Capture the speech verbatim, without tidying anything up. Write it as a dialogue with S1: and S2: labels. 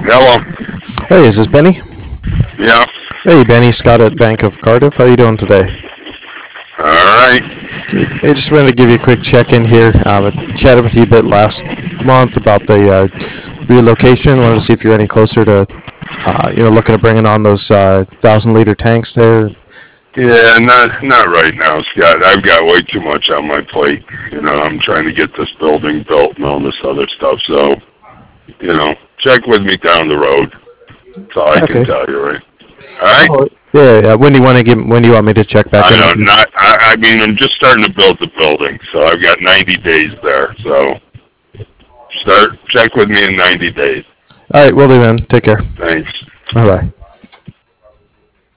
S1: Hello.
S2: Hey, is this Benny?
S1: Yeah.
S2: Hey, Benny Scott at Bank of Cardiff. How are you doing today?
S1: All right.
S2: Good. Hey, just wanted to give you a quick check-in here. Um, I chatted with you a bit last month about the uh, relocation. Wanted to see if you're any closer to, uh, you know, looking at bringing on those uh, thousand-liter tanks there.
S1: Yeah, not not right now, Scott. I've got way too much on my plate. You know, I'm trying to get this building built and all this other stuff. So, you know, check with me down the road. That's all I can
S2: Okay.
S1: tell you, right? All right.
S2: Oh, yeah, yeah. When do you want to give? When do you want me to check back
S1: I
S2: in with
S1: don't
S2: you?
S1: not. I, I mean, I'm just starting to build the building, so I've got ninety days there. So, start check with me in ninety days.
S2: All right, we'll do then. Take care.
S1: Thanks.
S2: Bye bye.